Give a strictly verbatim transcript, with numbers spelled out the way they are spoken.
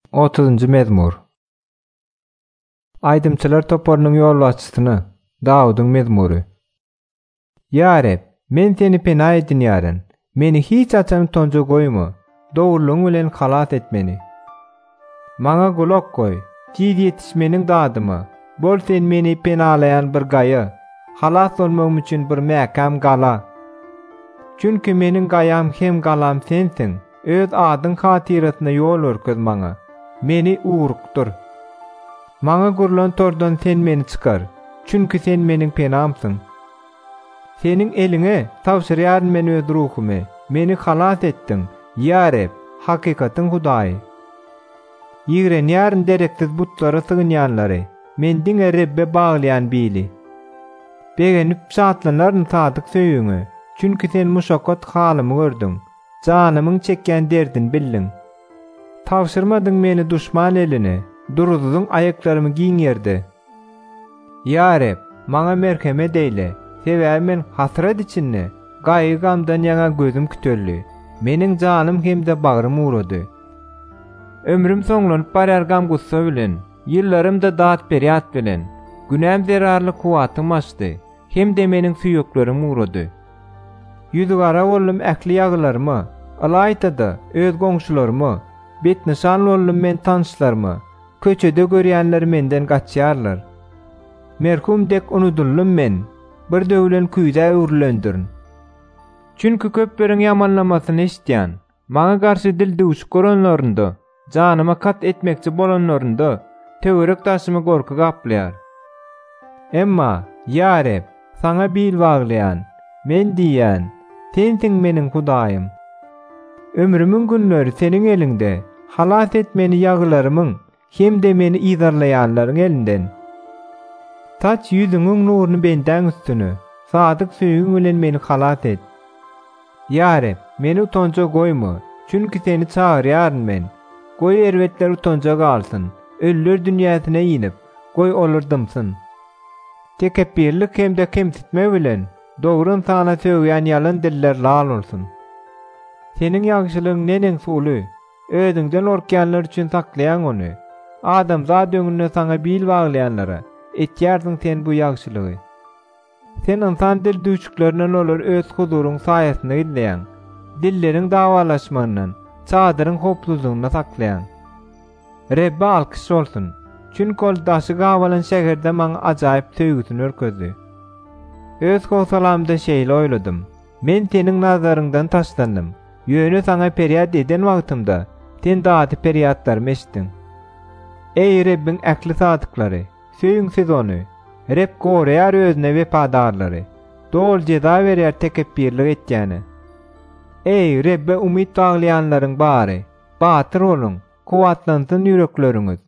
otuzunjy mezmur. Aydymçylar toparynyň ýolbaşçysyny, Dawudyň mezmury. Ya Rab, men seni pena edinýärem. Meni hiç açan tonja goýma. Dowruluň bilen halat et meni. Maňa gulak goý. Giz ýetişmeniň dadymy. Bol sen meni penalayan bir gaýa. Halas bolmam üçin bir mäkam gala. Çünki meniň gaýam hem galam sensiň. Öz adyň hatyrasyna ýol örküz maňa. Meni uğrukdur. Maňa gurlan tordan sen meni çykar. Çünki sen meniň penamsyň. Seniň eliňe tawşyrýaryn men öz ruhumy. Meni halas etdiň. Ya Rab, hakikatyň Hudaý. Ýigrenýäryn dereksiz butlara sığınýanlary, men diňe Rabbe baglaýan bili. Begenip şatlanaryn sadyk söýüňi. Çünki sen muşakat halymy gördüň. Janymyň çekýän derdini bildiň. Tawşyrmadyň meni duşman eline, duruzuň aýaklarymy giňerdi. Ya Rab, maňa merhemet eyle. Sebäbi men hasrat içinde, gaýy gamdan ýaňa gözüm kütelli. Meniň janym hemde bagrym uğrady. Ömrüm soňlanyp barýar gam gussa bilen, ýyllarymda dat berýat bilen, günäm zerarly kuwatym açdy. Hemde meniň süýeklerim uğrady. Ýüzgara boldum ähli ýaglarmy, alaýtada öz goňşularmy, betnişan boldum men tanşlarmy, köçede görýänler menden gaçýarlar. Merhum dek unudullum men, bir döwlen küýde öwrülendirin. Çünki köpberiň ýamanlamasyny isleýän, maňa garşy dil düwüş görenlerinde, janyma kat etmekçi bolanlarında töwerek taşymy gorky gaplaýar. Emma, Ya Rab, saňa bil baglaýan, men diýän, sensiň meniň Hudaýym. Ömrümiň günleri seniň elinde, halas et meni ýaglarymyň, hemde meni iýdarlaýanlaryň elinden. Taç ýüzüňiň nuruny benden üstüne, sadyk söýüň bilen meni halas et. Ya Rab, meni utonja goýma, çünki seni çağırýaryn men. Goý erwetler utonja galsyn, öller dünýäsine ýinip, goý olar dymsyn. Tekebbirlik hemde kemsitme bilen, dogrun sana söýýän ýalyn diller lal bolsun. Seniň ýagşylygyň nenen suly, özüňden orkýanlar üçin saklaýan ony. Adam zat öňünde sana bil baglaýanlara, etýärdiň sen bu ýagşylygy. Sen insan dil düýçüklerinden olar öz huzuruň saýasyna gidleýän, dilleriň dawalaşmanyň, çadyryň hopluzygyna saklaýan. Rebbe alkyş bolsun, çünki ol daşy gawalan şäherde maňa ajaýyp söýgüsini örkezdi. Öz gosalamda şeýle oýladym. Men seniň nazaryňdan taşlandym. Ýöne saňa periýat eden wagtymda, sen daty periýatlarmy eşitdiň. Ey Rabbiň ähli sadyklary, söýüň siz ony. Rab goraýar özüne wepadarlary. Dol jeza berýär tekebbirlik etýäni. Ey Rabbe umyt baglaýanlaryň bary, batyr bolun, kuwatlansyn ýürekleriňiz.